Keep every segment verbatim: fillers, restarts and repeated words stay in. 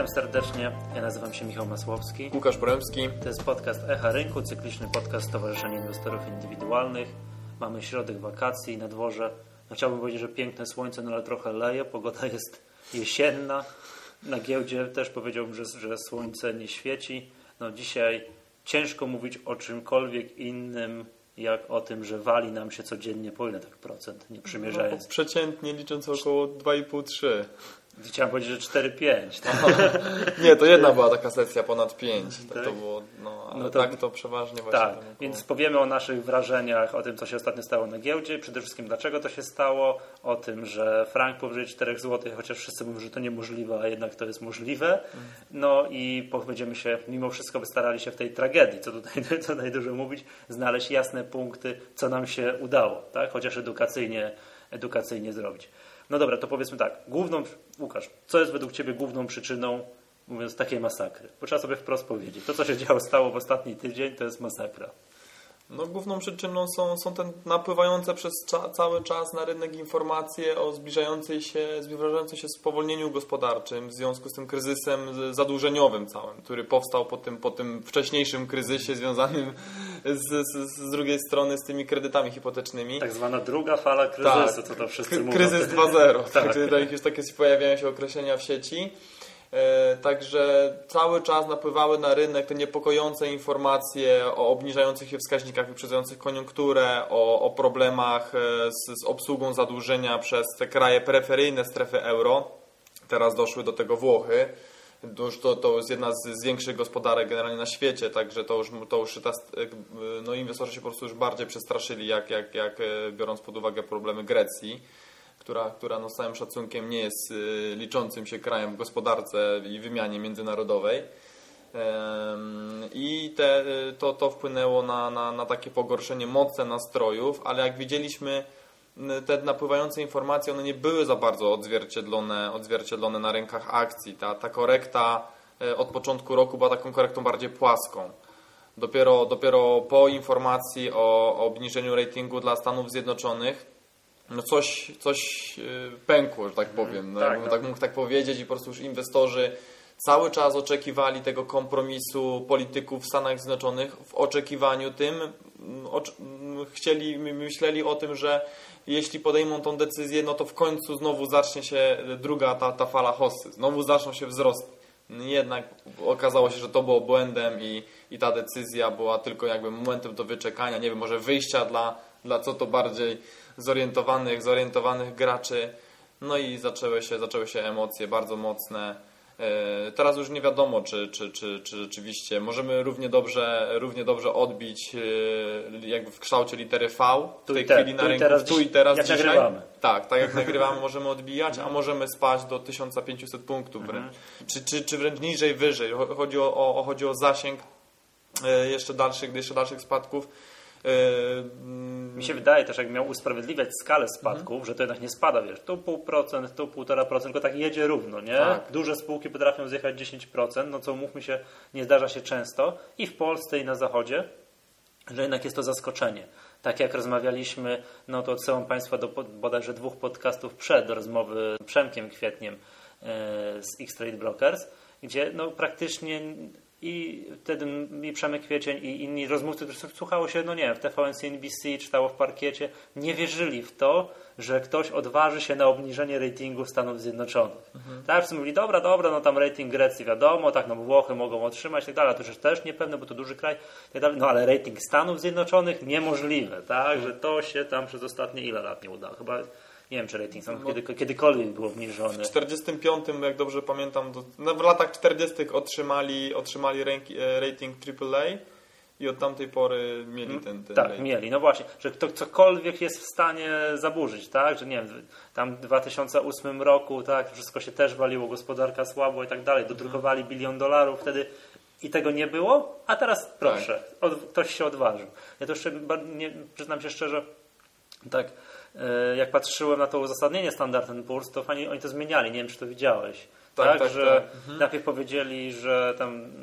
Witam serdecznie, ja nazywam się Michał Masłowski. Łukasz Poremski. To jest podcast Echa Rynku, cykliczny podcast Stowarzyszenia Inwestorów Indywidualnych. Mamy środek wakacji na dworze. No, chciałbym powiedzieć, że piękne słońce, no ale trochę leje, pogoda jest jesienna. Na giełdzie też powiedziałbym, że, że słońce nie świeci. No dzisiaj ciężko mówić o czymkolwiek innym, jak o tym, że wali nam się codziennie po ile tak procent, nie przymierzając. No, przeciętnie licząc około dwa i pół do trzech. Chciałem powiedzieć, że cztery pięć. Tak? Nie, to jedna była taka sesja ponad pięć. Tak, tak? To było, no, ale no to, tak to przeważnie właśnie. Tak, tam około... więc powiemy o naszych wrażeniach, o tym, co się ostatnio stało na giełdzie, przede wszystkim dlaczego to się stało, o tym, że frank powyżej czterech złotych, chociaż wszyscy mówią, że to niemożliwe, a jednak to jest możliwe. No i będziemy się, mimo wszystko wystarali się w tej tragedii, co tutaj, co tutaj dużo mówić, znaleźć jasne punkty, co nam się udało, tak? Chociaż edukacyjnie, edukacyjnie zrobić. No dobra, to powiedzmy tak, główną, Łukasz, co jest według Ciebie główną przyczyną, mówiąc, takiej masakry? Bo trzeba sobie wprost powiedzieć, to co się działo stało w ostatni tydzień, to jest masakra. No, główną przyczyną są, są te napływające przez cza, cały czas na rynek informacje o zbliżającej się, zbliżającym się spowolnieniu gospodarczym w związku z tym kryzysem zadłużeniowym całym, który powstał po tym, po tym wcześniejszym kryzysie związanym z, z, z drugiej strony z tymi kredytami hipotecznymi. Tak zwana druga fala kryzysu, tak, co to wszyscy mówią. Kryzys dwa zero, tak. tak, tak, już takie pojawiają się określenia w sieci. Także cały czas napływały na rynek te niepokojące informacje o obniżających się wskaźnikach wyprzedzających koniunkturę, o, o problemach z, z obsługą zadłużenia przez te kraje peryferyjne strefy euro. Teraz doszły do tego Włochy. To, to jest jedna z, z większych gospodarek generalnie na świecie, także to już, to już ta, no, inwestorzy się po prostu już bardziej przestraszyli, jak, jak, jak biorąc pod uwagę problemy Grecji, która, która no z całym szacunkiem nie jest y, liczącym się krajem w gospodarce i wymianie międzynarodowej. Ym, I te, to, to wpłynęło na, na, na takie pogorszenie mocne nastrojów, ale jak widzieliśmy, te napływające informacje, one nie były za bardzo odzwierciedlone, odzwierciedlone na rynkach akcji. Ta, ta korekta od początku roku była taką korektą bardziej płaską. Dopiero, dopiero po informacji o, o obniżeniu ratingu dla Stanów Zjednoczonych no coś, coś pękło, że tak powiem. No, tak, no. tak mógł tak powiedzieć i po prostu już inwestorzy cały czas oczekiwali tego kompromisu polityków w Stanach Zjednoczonych w oczekiwaniu tym, chcieli, myśleli o tym, że jeśli podejmą tą decyzję, no to w końcu znowu zacznie się druga ta, ta fala hossy, znowu zaczną się wzrosty. Jednak okazało się, że to było błędem i, i ta decyzja była tylko jakby momentem do wyczekania, nie wiem, może wyjścia dla, dla co to bardziej zorientowanych, zorientowanych graczy. No i zaczęły się, zaczęły się emocje bardzo mocne. Teraz już nie wiadomo, czy, czy, czy, czy rzeczywiście możemy równie dobrze, równie dobrze odbić jakby w kształcie litery V w tej chwili na rynku, tu i teraz jak dzisiaj. Nagrywamy. Tak, tak jak nagrywamy możemy odbijać, a możemy spać do tysiąc pięćset punktów wręcz. Mhm. Czy, czy, czy wręcz niżej, wyżej. Chodzi o, o, chodzi o zasięg jeszcze dalszych, jeszcze dalszych spadków. Mi się wydaje też, jak miał usprawiedliwiać skalę spadków, mhm. że to jednak nie spada, wiesz, tu pół procent, tu półtora procent, tylko tak jedzie równo, nie? Tak. Duże spółki potrafią zjechać dziesięć procent, no co umówmy się, nie zdarza się często i w Polsce i na Zachodzie, że jednak jest to zaskoczenie. Tak jak rozmawialiśmy, no to odsyłam Państwa do bodajże dwóch podcastów przed do rozmowy z Przemkiem Kwietniem z X-Trade Brokers, gdzie no praktycznie i wtedy i Przemek Kwiecień i inni rozmówcy, którzy słuchało się, no nie wiem, w T V N C N B C, czytało w parkiecie, nie wierzyli w to, że ktoś odważy się na obniżenie ratingu Stanów Zjednoczonych. Mhm. Tak, wszyscy mówili, dobra, dobra, no tam rating Grecji wiadomo, tak, no Włochy mogą otrzymać i tak dalej, a to już też niepewne, bo to duży kraj, tak dalej, no ale rating Stanów Zjednoczonych niemożliwe, tak, mhm. że to się tam przez ostatnie ile lat nie udało. Chyba nie wiem, czy rating Stanów no, kiedy, kiedykolwiek był obniżony. W czterdziestym piątym, jak dobrze pamiętam, do, no w latach czterdziestych otrzymali, otrzymali ranki, rating triple A i od tamtej pory mieli ten, ten Tak, rating. mieli. No właśnie, że to cokolwiek jest w stanie zaburzyć, tak? Że nie wiem, tam w dwa tysiące ósmym roku, tak, wszystko się też waliło, gospodarka słabo i tak dalej, dodrukowali bilion dolarów wtedy i tego nie było, a teraz proszę, tak. od, ktoś się odważył. Ja to jeszcze, nie, przyznam się szczerze, tak, jak patrzyłem na to uzasadnienie Standard and Poor's, to fajnie oni to zmieniali, nie wiem, czy to widziałeś. Tak, tak, tak że tak. Mhm. najpierw powiedzieli, że tam mm,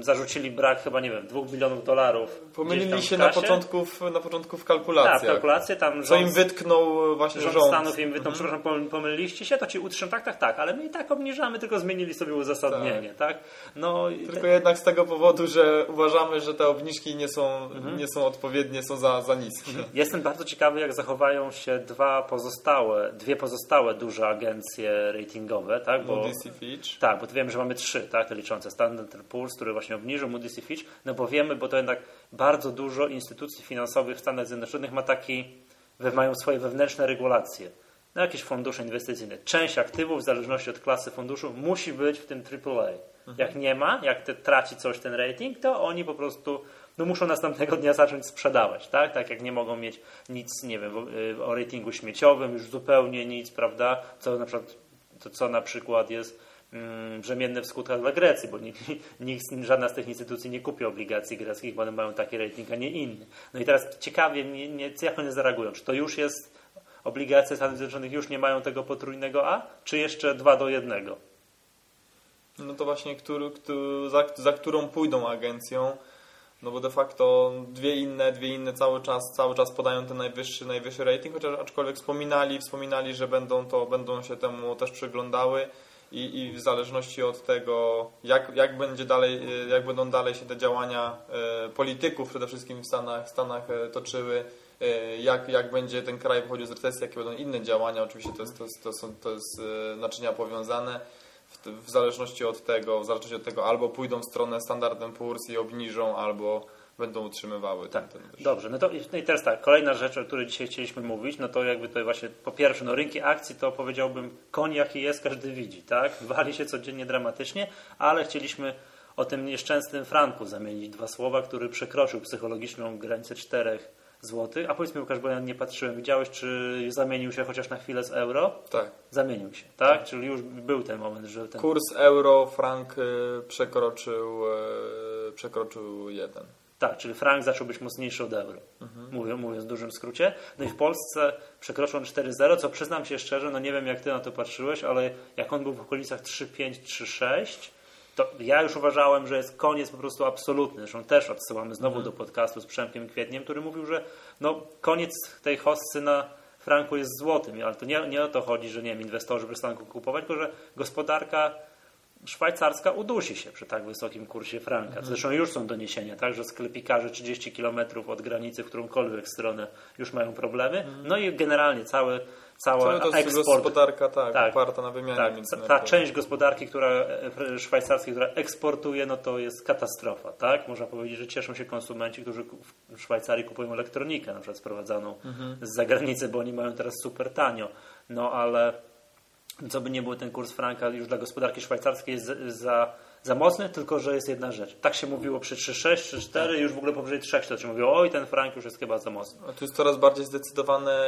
zarzucili brak chyba, nie wiem, dwóch bilionów dolarów. Pomylili się na początku, w, na początku w kalkulacjach. Tak, kalkulacje tam rząd, co im wytknął właśnie rząd. rząd Stanów im wytknął, mhm. przepraszam, pomyliliście się, to ci utrzymam, tak, tak, tak, ale my i tak obniżamy, tylko zmienili sobie uzasadnienie, tak? tak? No, tylko te... jednak z tego powodu, że uważamy, że te obniżki nie są, mhm. nie są odpowiednie, są za, za niskie. Jestem bardzo ciekawy, jak zachowają się dwa pozostałe, dwie pozostałe duże agencje ratingowe, tak? Bo, Moody's i Fitch. Tak, bo wiem, że mamy trzy, tak, te liczące. Standard and Poor's, który właśnie obniżył, Moody's i Fitch, no bo wiemy, bo to jednak bardzo dużo instytucji finansowych w Stanach Zjednoczonych ma taki, mają swoje wewnętrzne regulacje. No jakieś fundusze inwestycyjne. Część aktywów, w zależności od klasy funduszu, musi być w tym triple A. Mhm. Jak nie ma, jak te, traci coś ten rating, to oni po prostu no muszą następnego dnia zacząć sprzedawać, tak? Tak jak nie mogą mieć nic, nie wiem, o ratingu śmieciowym, już zupełnie nic, prawda? Co na przykład, to co na przykład jest mm, brzemienne w skutkach dla Grecji, bo nikt, nikt, żadna z tych instytucji nie kupi obligacji greckich, bo one mają taki rating, a nie inny. No i teraz ciekawie mnie, nie, jak one zareagują. Czy to już jest, obligacje Stanów Zjednoczonych już nie mają tego potrójnego A, czy jeszcze dwa do jednego? No to właśnie, który, który, za, za którą pójdą agencją, no bo de facto dwie inne, dwie inne cały czas, cały czas podają ten najwyższy, najwyższy rating, chociaż aczkolwiek wspominali, wspominali, że będą to, będą się temu też przyglądały i, i w zależności od tego, jak, jak będzie dalej, jak będą dalej się te działania e, polityków przede wszystkim w Stanach, w Stanach e, toczyły, e, jak, jak będzie ten kraj wychodził z recesji, jakie będą inne działania, oczywiście to jest, to jest, to są, to jest e, naczynia powiązane. W zależności od tego, w zależności od tego albo pójdą w stronę Standard and Poor's i obniżą, albo będą utrzymywały tak. ten, ten Dobrze, no to no i teraz tak, kolejna rzecz, o której dzisiaj chcieliśmy mówić, no to jakby to właśnie po pierwsze, no rynki akcji to powiedziałbym koń jaki jest, każdy widzi, tak? Wali się codziennie dramatycznie, ale chcieliśmy o tym nieszczęsnym franku zamienić dwa słowa, który przekroczył psychologiczną granicę czterech złotych. A powiedz mi, Łukasz, bo ja nie patrzyłem, widziałeś, czy zamienił się chociaż na chwilę z euro? Tak. Zamienił się, tak? tak. Czyli już był ten moment, że ten... Kurs euro, frank przekroczył, przekroczył jeden. Tak, czyli frank zaczął być mocniejszy od euro, mhm. mówiąc, mówiąc w dużym skrócie. No i w Polsce przekroczył on cztery zero, co przyznam się szczerze, no nie wiem jak ty na to patrzyłeś, ale jak on był w okolicach trzy pięć, trzy sześć, to ja już uważałem, że jest koniec po prostu absolutny. Zresztą też odsyłamy znowu hmm. do podcastu z Przemkiem Kwietniem, który mówił, że no koniec tej hossy na franku jest złotym, ale to nie, nie o to chodzi, że nie wiem, inwestorzy przestaną kupować, tylko że gospodarka szwajcarska udusi się przy tak wysokim kursie franka. Hmm. Zresztą już są doniesienia, tak, że sklepikarze trzydzieści kilometrów od granicy w którąkolwiek stronę już mają problemy. Hmm. No i generalnie cały Cała to jest eksport, gospodarka tak, tak, oparta na wymianie tak, międzynarodowej. Ta część gospodarki, która szwajcarskiej, która eksportuje, no to jest katastrofa. Tak? Można powiedzieć, że cieszą się konsumenci, którzy w Szwajcarii kupują elektronikę, na przykład sprowadzaną mhm. z zagranicy, bo oni mają teraz super tanio. No ale co by nie było, ten kurs franka już dla gospodarki szwajcarskiej jest za, za mocny, tylko że jest jedna rzecz. Tak się mówiło przy trzy przecinek sześć, trzy przecinek cztery, już w ogóle powyżej trzy przecinek sześć, to się mówiło, oj, ten frank już jest chyba za mocny. A tu jest coraz bardziej zdecydowane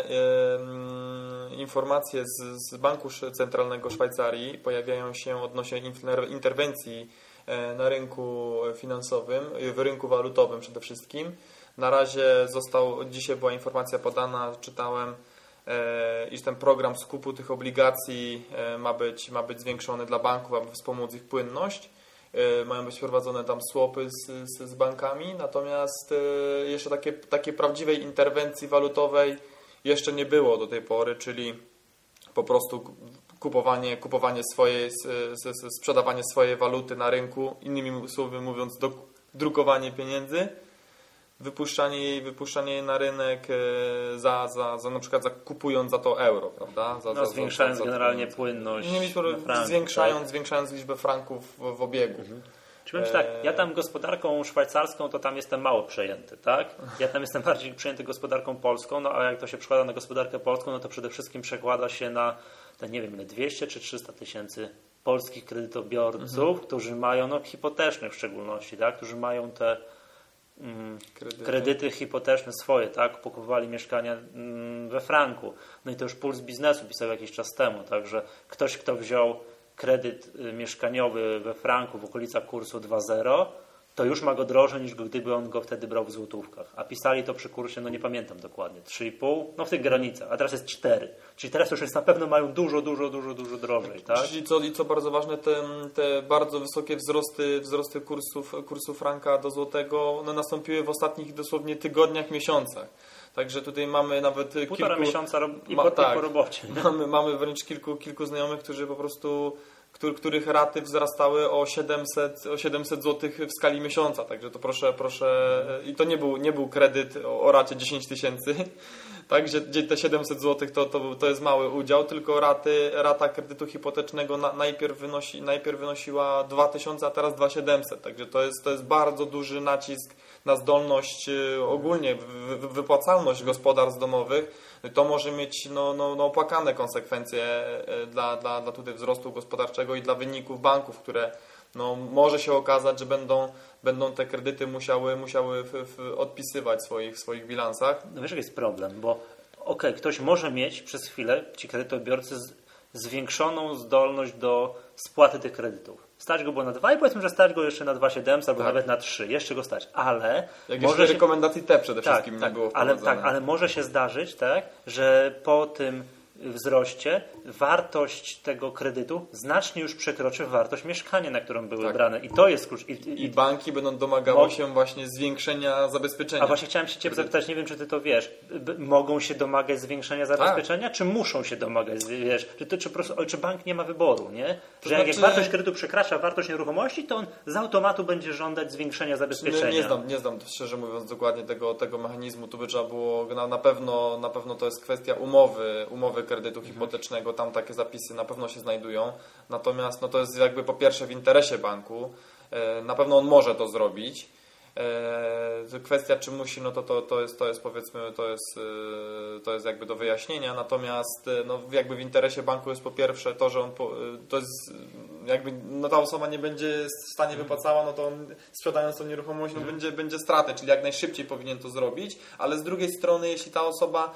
e, informacje z, z Banku Centralnego Szwajcarii pojawiają się odnośnie interwencji e, na rynku finansowym, w rynku walutowym przede wszystkim. Na razie został, dzisiaj była informacja podana, czytałem, iż ten program skupu tych obligacji ma być, ma być zwiększony dla banków, aby wspomóc ich płynność. Mają być wprowadzone tam swapy z, z, z bankami, natomiast jeszcze takie, takiej prawdziwej interwencji walutowej jeszcze nie było do tej pory, czyli po prostu kupowanie, kupowanie swojej, sprzedawanie swojej waluty na rynku, innymi słowy mówiąc, drukowanie pieniędzy, wypuszczanie jej, wypuszczanie jej na rynek za, za, za na przykład za, kupując za to euro, prawda? Za, no, za, zwiększając za, za, generalnie płynność. Nie, frank, zwiększając, tak? zwiększając liczbę franków w, w obiegu. Mhm. Czy powiem tak, ja tam gospodarką szwajcarską to tam jestem mało przejęty, tak? Ja tam jestem bardziej przejęty gospodarką polską, no a jak to się przekłada na gospodarkę polską, no to przede wszystkim przekłada się na, te nie wiem ile, dwieście czy trzysta tysięcy polskich kredytobiorców, mhm. którzy mają, no hipotecznych w szczególności, tak? Którzy mają te Kredyty. kredyty hipoteczne swoje, tak, kupowali mieszkania we franku. No i to już Puls Biznesu pisał jakiś czas temu, także ktoś, kto wziął kredyt mieszkaniowy we franku w okolicach kursu dwa zero, to już ma go drożej niż gdyby on go wtedy brał w złotówkach. A pisali to przy kursie, no nie pamiętam dokładnie, trzy i pół, no w tych granicach, a teraz jest cztery. Czyli teraz już jest na pewno mają dużo, dużo, dużo, dużo drożej. Tak? Czyli co, i co bardzo ważne, te, te bardzo wysokie wzrosty, wzrosty kursów, kursu franka do złotego no, nastąpiły w ostatnich dosłownie tygodniach, miesiącach. Także tutaj mamy nawet Półtora kilku... miesiąca ro... i, ma, po, tak, i po robocie. Mamy, mamy wręcz kilku, kilku znajomych, którzy po prostu... których raty wzrastały o siedemset, o siedemset złotych w skali miesiąca. Także to proszę, proszę... I to nie był, nie był kredyt o, o racie dziesięć tysięcy, tak, gdzie, gdzie te siedemset złotych to, to, to jest mały udział, tylko raty, rata kredytu hipotecznego na, najpierw, wynosi, najpierw wynosiła dwa tysiące, a teraz dwa tysiące siedemset. Także to jest, to jest bardzo duży nacisk na zdolność ogólnie, wy, wypłacalność gospodarstw domowych. To może mieć no, no, no opłakane konsekwencje dla, dla, dla tutaj wzrostu gospodarczego i dla wyników banków, które no, może się okazać, że będą, będą te kredyty musiały, musiały w, w odpisywać w swoich, swoich bilansach. No wiesz, jaki jest problem, bo okej, okay, ktoś może mieć przez chwilę, ci kredytobiorcy, z, zwiększoną zdolność do spłaty tych kredytów. Stać go było na dwa i powiedzmy, że stać go jeszcze na dwa tysiące siedemset albo tak. nawet na trzy. Jeszcze go stać, ale... Jak może jeszcze się... rekomendacji te przede tak, wszystkim tak, nie było ale, wprowadzone. tak, ale może się zdarzyć, tak, że po tym wzroście wartość tego kredytu znacznie już przekroczy wartość mieszkania, na którą były tak. brane. I to jest klucz. I, i, I banki będą domagały bo... się właśnie zwiększenia zabezpieczenia. A właśnie chciałem się Ciebie zapytać, nie wiem, czy Ty to wiesz, B- mogą się domagać zwiększenia zabezpieczenia, tak. czy muszą się domagać, wiesz, czy, to, czy, po prostu, czy bank nie ma wyboru, nie? Że to jak, znaczy... jak wartość kredytu przekracza wartość nieruchomości, to on z automatu będzie żądać zwiększenia zabezpieczenia. Nie, nie znam, nie znam szczerze mówiąc dokładnie tego, tego mechanizmu. Tu by trzeba było, na, na, pewno, na pewno to jest kwestia umowy, umowy kredytu hipotecznego. Tam takie zapisy na pewno się znajdują. Natomiast no to jest jakby po pierwsze w interesie banku. Na pewno on może to zrobić. Kwestia czy musi, no to, to, to, jest, to jest powiedzmy, to jest, to jest jakby do wyjaśnienia. Natomiast no jakby w interesie banku jest po pierwsze to, że on po, to jest jakby no ta osoba nie będzie w stanie wypłacała, no to on sprzedając tą nieruchomość no będzie, będzie stratę, czyli jak najszybciej powinien to zrobić, ale z drugiej strony jeśli ta osoba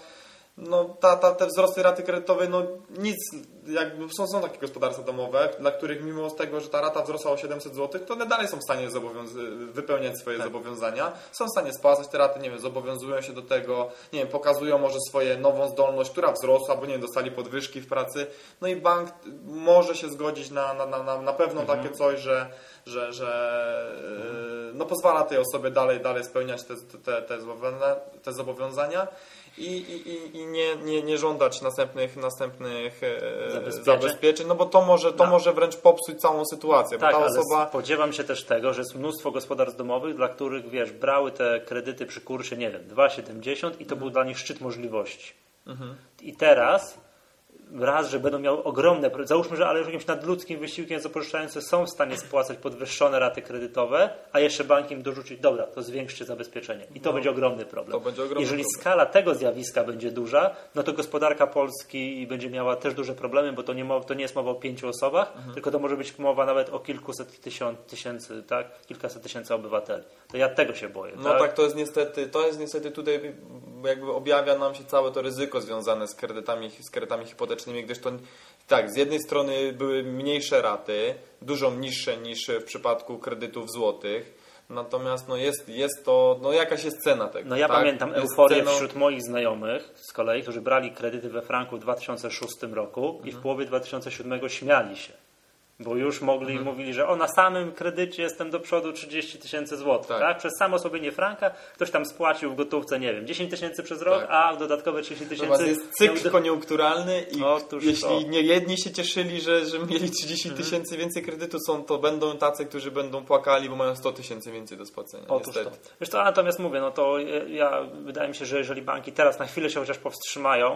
no ta, ta, te wzrosty raty kredytowej, no nic, jakby są, są takie gospodarstwa domowe, dla których mimo tego, że ta rata wzrosła o siedemset złotych, to one dalej są w stanie zobowiąz- wypełniać swoje tak. zobowiązania, są w stanie spłacać te raty, nie wiem, zobowiązują się do tego, nie wiem, pokazują może swoją nową zdolność, która wzrosła, bo nie wiem, dostali podwyżki w pracy, no i bank może się zgodzić na, na, na, na pewno mhm. takie coś, że, że, że mhm. no pozwala tej osobie dalej, dalej spełniać te, te, te, zobowiązania, te zobowiązania. I, i, i nie, nie, nie żądać następnych, następnych zabezpieczeń. zabezpieczeń, no bo to może, to no. może wręcz popsuć całą sytuację. Tak, bo ta ale osoba... spodziewam się też tego, że jest mnóstwo gospodarstw domowych, dla których, wiesz, brały te kredyty przy kursie, nie wiem, dwa siedemdziesiąt i to mhm. był dla nich szczyt możliwości. Mhm. I teraz raz, że będą miały ogromne, załóżmy, że ale już jakimś nadludzkim wysiłkiem zapożyczający są w stanie spłacać podwyższone raty kredytowe, a jeszcze bank im dorzucić, dobra, to zwiększcie zabezpieczenie. I to no, będzie ogromny problem. To będzie ogromny Jeżeli problem. skala tego zjawiska będzie duża, no to gospodarka Polski będzie miała też duże problemy, bo to nie, to nie jest mowa o pięciu osobach, mhm. tylko to może być mowa nawet o kilkuset tysiąc, tysięcy, tak? Kilkaset tysięcy obywateli. To ja tego się boję. No tak, tak to jest niestety, to jest niestety tutaj jakby objawia nam się całe to ryzyko związane z kredytami, z kredytami hipotecznymi, gdyż to tak, z jednej strony były mniejsze raty, dużo niższe niż w przypadku kredytów złotych, natomiast no jest, jest to, no jakaś jest cena tego. No ja tak? pamiętam jest euforię ceną... wśród moich znajomych z kolei, którzy brali kredyty we franku w dwa tysiące szóstym roku mhm. i w połowie dwa tysiące siódmego śmiali się. Bo już mogli, mhm. mówili, że o na samym kredycie jestem do przodu trzydzieści tysięcy złotych. Tak. Tak? Przez samo osłabienie franka ktoś tam spłacił w gotówce, nie wiem, dziesięć tysięcy przez rok, tak. a dodatkowe trzydzieści tysięcy. Jest cykl miał... koniunkturalny i Otóż jeśli to. nie jedni się cieszyli, że, że mieli trzydzieści tysięcy mhm. więcej kredytu, są, to będą tacy, którzy będą płakali, bo mają sto tysięcy więcej do spłacenia. Otóż to. Wiesz to, natomiast mówię, no to ja wydaje mi się, że jeżeli banki teraz na chwilę się chociaż powstrzymają,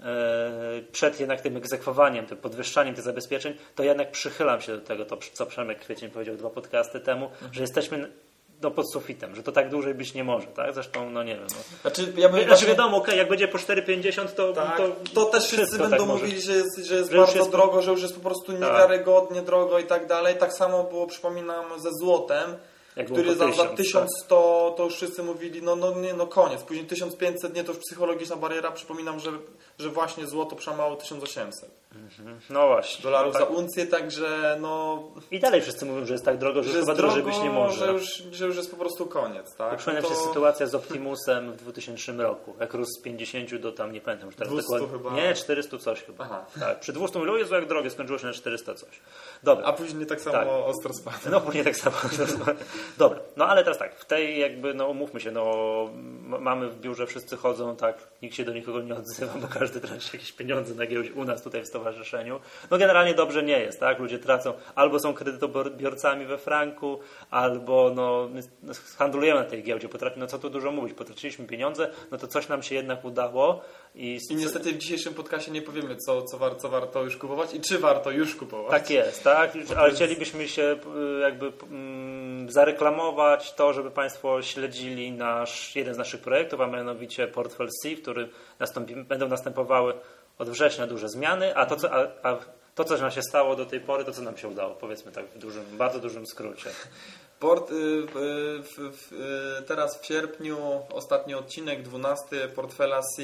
przed jednak tym egzekwowaniem, tym podwyższaniem tych zabezpieczeń, to jednak przychylam się do tego, to co Przemek Kwiecień powiedział dwa podcasty temu, mhm. że jesteśmy no, pod sufitem, że to tak dłużej być nie może, tak? Zresztą, no nie wiem. No. Znaczy, ja bym znaczy właśnie... wiadomo, okay, jak będzie po cztery pięćdziesiąt, to, tak, to to też wszyscy będą tak mówili, że jest, że jest że bardzo jest... drogo, że już jest po prostu niewiarygodnie tak. drogo i tak dalej. Tak samo było, przypominam, ze złotem, jak który za, za tysiąc sto tak. to już wszyscy mówili, no, no nie, no koniec. Później tysiąc pięćset, nie, to już psychologiczna bariera. Przypominam, że, że właśnie złoto przemało tysiąc osiemset. No właśnie. Dolarów no tak. za uncję, także no... I dalej wszyscy mówią, że jest tak drogo, że, że chyba drożej być nie może. Że już, że już jest po prostu koniec, tak? Przypomina no się to... sytuacja z Optimusem w dwutysięcznym roku, jak rósł z pięćdziesięciu do tam, nie pamiętam już teraz dwieście dokładnie. chyba. Nie, czterysta coś chyba. Aha. Tak, przy dwieście mówią, Jezu, jak drogie, skończyło się na czterysta coś. Dobra. A później tak samo tak. ostro spadło. No później tak samo. Dobra, no ale teraz tak, w tej jakby, no umówmy się, no mamy w biurze, wszyscy chodzą, tak, nikt się do nikogo nie odzywa, bo każdy traci jakieś pieniądze na giełdzie u nas tutaj w stowarzyszeniu. No generalnie dobrze nie jest, tak, ludzie tracą, albo są kredytobiorcami we franku, albo no handlujemy na tej giełdzie, potrafi, no co tu dużo mówić, potraciliśmy pieniądze, no to coś nam się jednak udało. I, I niestety w dzisiejszym podcastie nie powiemy, co, co, war, co warto już kupować i czy warto już kupować. Tak jest, tak, ale chcielibyśmy się jakby mm, zareklamować to, żeby Państwo śledzili nasz, jeden z naszych projektów, a mianowicie Portfel C, w którym nastąpi, będą następowały od września duże zmiany, a to, co, a, a to, co nam się stało do tej pory, to co nam się udało, powiedzmy tak w dużym, bardzo dużym skrócie. Port, y, y, y, y, teraz w sierpniu ostatni odcinek, dwunasty Portfela C,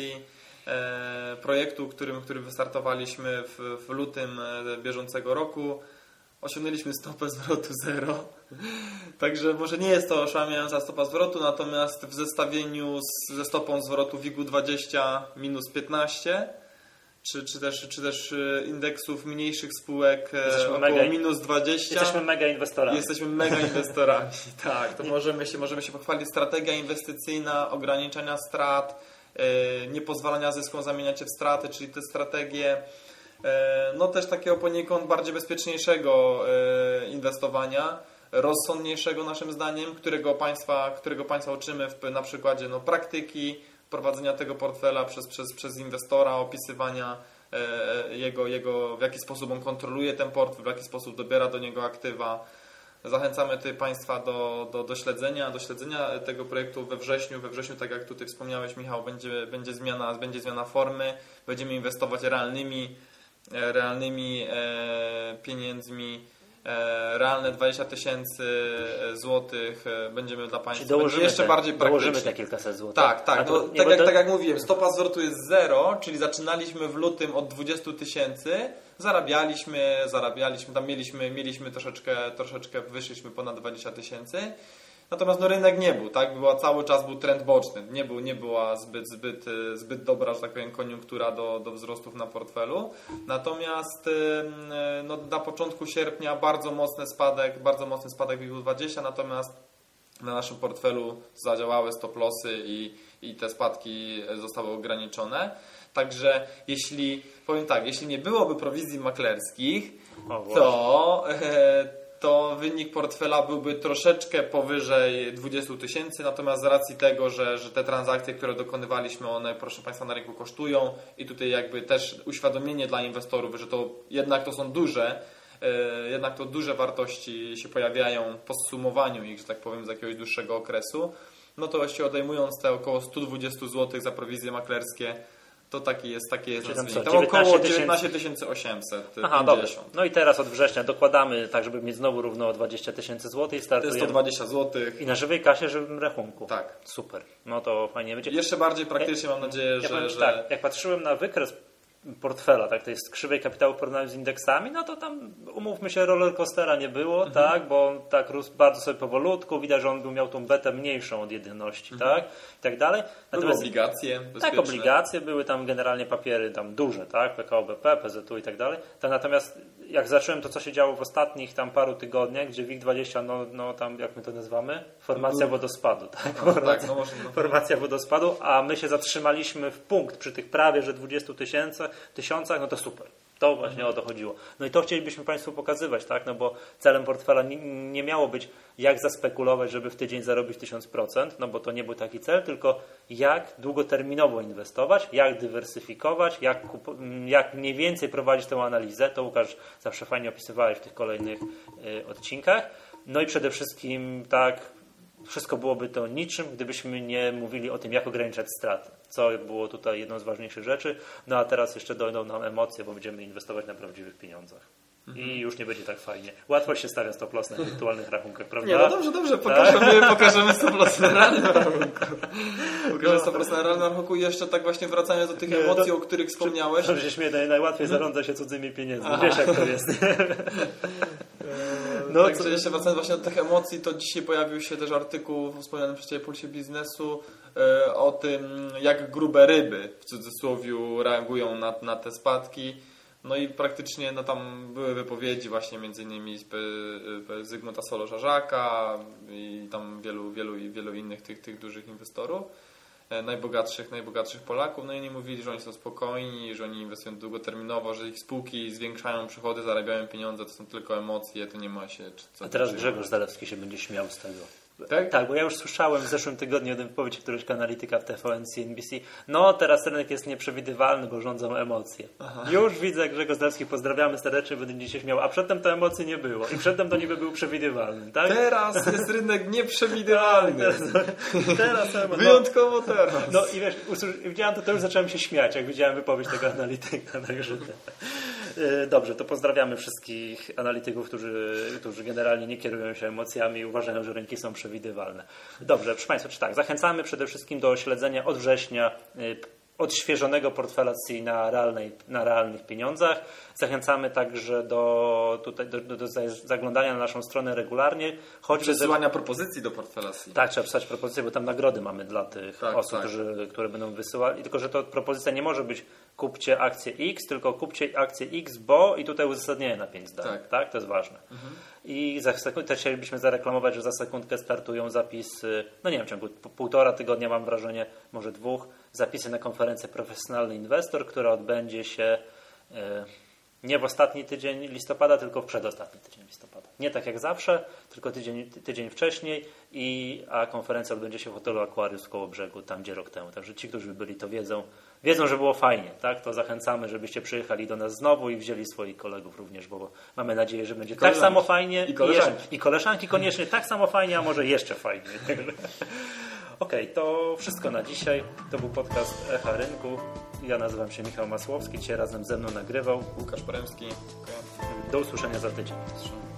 e, projektu, którym, który wystartowaliśmy w, w lutym bieżącego roku. Osiągnęliśmy stopę zwrotu zero. Także może nie jest to oszałamiająca stopa zwrotu, natomiast w zestawieniu z, ze stopą zwrotu WIG-u dwadzieścia minus piętnaście, czy, czy, też, czy też indeksów mniejszych spółek około mega, minus dwadzieścia. Jesteśmy mega inwestorami. Jesteśmy mega inwestorami. Tak, to możemy się, możemy się pochwalić. Strategia inwestycyjna, ograniczania strat, yy, niepozwalania zyskom zamieniać się w straty, czyli te strategie no też takiego poniekąd bardziej bezpieczniejszego inwestowania, rozsądniejszego naszym zdaniem, którego państwa, którego państwa uczymy w, na przykładzie no, praktyki prowadzenia tego portfela przez, przez, przez inwestora, opisywania jego, jego, w jaki sposób on kontroluje ten portfel, w jaki sposób dobiera do niego aktywa. Zachęcamy tutaj Państwa do, do, do, śledzenia, do śledzenia tego projektu we wrześniu. We wrześniu, tak jak tutaj wspomniałeś, Michał, będzie, będzie, zmiana, będzie zmiana formy. Będziemy inwestować realnymi realnymi e, pieniędzmi, e, realne dwadzieścia tysięcy złotych e, będziemy dla Państwa dołożymy jeszcze te, bardziej praktyczni. Dołożymy te kilkaset złotych. Tak, tak. No, nie, tak, jak, to... tak jak mówiłem, stopa zwrotu jest zero, czyli zaczynaliśmy w lutym od dwudziestu tysięcy, zarabialiśmy, zarabialiśmy, tam mieliśmy, mieliśmy troszeczkę, troszeczkę wyszliśmy ponad dwadzieścia tysięcy. Natomiast no, rynek nie był, tak? Była, cały czas był trend boczny. Nie, był, nie była zbyt, zbyt, zbyt dobra, że tak powiem, koniunktura do, do wzrostów na portfelu. Natomiast no, na początku sierpnia bardzo mocny spadek, bardzo mocny spadek WIG-u dwadzieścia, natomiast na naszym portfelu zadziałały stop lossy i, i te spadki zostały ograniczone. Także jeśli, powiem tak, jeśli nie byłoby prowizji maklerskich, o, to... E, to wynik portfela byłby troszeczkę powyżej dwudziestu tysięcy, natomiast z racji tego, że, że te transakcje, które dokonywaliśmy, one, proszę Państwa, na rynku kosztują i tutaj jakby też uświadomienie dla inwestorów, że to jednak to są duże, yy, jednak to duże wartości się pojawiają po zsumowaniu ich, że tak powiem, z jakiegoś dłuższego okresu, no to właściwie odejmując te około sto dwadzieścia złotych za prowizje maklerskie, to taki jest, taki jest tam co, to około dziewiętnaście tysięcy osiemset. Aha, dobrze. No i teraz od września dokładamy, tak żeby mieć znowu równo dwadzieścia tysięcy złotych i startujemy. sto dwadzieścia złotych. I na żywej kasie, żywym rachunku. Tak. Super. No to fajnie będzie. Jeszcze bardziej praktycznie mam nadzieję, ja, że... powiem, że... Tak, jak patrzyłem na wykres portfela, tak, tej krzywej kapitału w porównaniu z indeksami, no to tam, umówmy się, rollercoastera nie było, mhm. tak, bo on tak rósł bardzo sobie powolutku, widać, że on był miał tą betę mniejszą od jedności, mhm. tak, i tak dalej. Były obligacje bezpieczne. Tak, obligacje, były tam generalnie papiery tam duże, tak, P K O B P, P Z U i tak dalej. To natomiast jak zacząłem to, co się działo w ostatnich tam paru tygodniach, gdzie WIG dwadzieścia, no, no tam, jak my to nazywamy? Formacja wodospadu, tak? No, formacja, tak, no może, no. Formacja wodospadu, a my się zatrzymaliśmy w punkt przy tych prawie, że dwudziestu tysiącach, no to super. To właśnie mhm. o to chodziło. No i to chcielibyśmy Państwu pokazywać, tak? No bo celem portfela nie, nie miało być jak zaspekulować, żeby w tydzień zarobić tysiąc procent, no bo to nie był taki cel, tylko jak długoterminowo inwestować, jak dywersyfikować, jak, jak mniej więcej prowadzić tę analizę. To Łukasz zawsze fajnie opisywałeś w tych kolejnych y, odcinkach. No i przede wszystkim tak, wszystko byłoby to niczym, gdybyśmy nie mówili o tym, jak ograniczać straty, co było tutaj jedną z ważniejszych rzeczy. No a teraz jeszcze dojdą nam emocje, bo będziemy inwestować na prawdziwych pieniądzach. Mhm. I już nie będzie tak fajnie. Łatwo się stawia stop loss na wirtualnych rachunkach, prawda? Nie, no dobrze, dobrze, pokażemy, pokażemy stop loss na realnym rachunku. Pokażemy stop loss na realnym rachunku i jeszcze tak właśnie wracając do tych nie, emocji, to, o których wspomniałeś. Dobrze się śmieję, najłatwiej zarządza się cudzymi pieniędzmi. Aha. Wiesz jak to jest. No, Także co... jeszcze wracając właśnie do tych emocji, to dzisiaj pojawił się też artykuł w wspomnianym przez Ciebie Pulsie Biznesu e, o tym, jak grube ryby w cudzysłowie reagują na, na te spadki. No i praktycznie no, tam były wypowiedzi właśnie między innymi z Zygmunta Solożarzaka i tam wielu, wielu, wielu innych tych, tych dużych inwestorów, najbogatszych, najbogatszych Polaków. No i oni mówili, że oni są spokojni, że oni inwestują długoterminowo, że ich spółki zwiększają przychody, zarabiają pieniądze, to są tylko emocje, to nie ma się... Co A teraz Grzegorz Zalewski się będzie śmiał z tego. Tak? Tak, bo ja już słyszałem w zeszłym tygodniu jeden wypowiedź któregoś analityka w T V N, C N B C. No, teraz rynek jest nieprzewidywalny, bo rządzą emocje. Aha. Już widzę Grzegorz Zalewski, pozdrawiamy serdecznie, będę się śmiał. A przedtem to emocji nie było. I przedtem to niby był przewidywalny, tak? Teraz jest rynek nieprzewidywalny. teraz, teraz emo... Wyjątkowo teraz. No i wiesz, widziałem to, to już zacząłem się śmiać, jak widziałem wypowiedź tego analityka. Także dobrze, to pozdrawiamy wszystkich analityków, którzy, którzy generalnie nie kierują się emocjami i uważają, że rynki są przewidywalne. Dobrze, proszę Państwa, czy tak, zachęcamy przede wszystkim do śledzenia od września odświeżonego portfela C I na, realnej, na realnych pieniądzach. Zachęcamy także do, tutaj, do, do, do zaglądania na naszą stronę regularnie. Choćby przesyłania ze... propozycji do portfela C I. Tak, trzeba pisać propozycje, bo tam nagrody mamy dla tych tak, osób, tak. Którzy, które będą wysyłali. Tylko, że to propozycja nie może być kupcie akcję X, tylko kupcie akcję X, bo i tutaj uzasadnienie na pięć zdań. Tak. tak, to jest ważne. Mhm. I za sekundkę chcielibyśmy zareklamować, że za sekundkę startują zapisy, no nie wiem, w ciągu półtora tygodnia mam wrażenie, może dwóch, zapisy na konferencję Profesjonalny Inwestor, która odbędzie się e, nie w ostatni tydzień listopada, tylko w przedostatni tydzień listopada. Nie tak jak zawsze, tylko tydzień, tydzień wcześniej, i, a konferencja odbędzie się w hotelu Aquarius w Kołobrzegu, tam gdzie rok temu. Także ci, którzy byli, to wiedzą, wiedzą, że było fajnie, tak? To zachęcamy, żebyście przyjechali do nas znowu i wzięli swoich kolegów również, bo mamy nadzieję, że będzie tak samo fajnie. I koleżanki. I, I koleżanki koniecznie tak samo fajnie, a może jeszcze fajniej. Okej, okay, to wszystko na dzisiaj. To był podcast Echa Rynku. Ja nazywam się Michał Masłowski. Dzisiaj razem ze mną nagrywał Łukasz Poremski. Do usłyszenia za tydzień.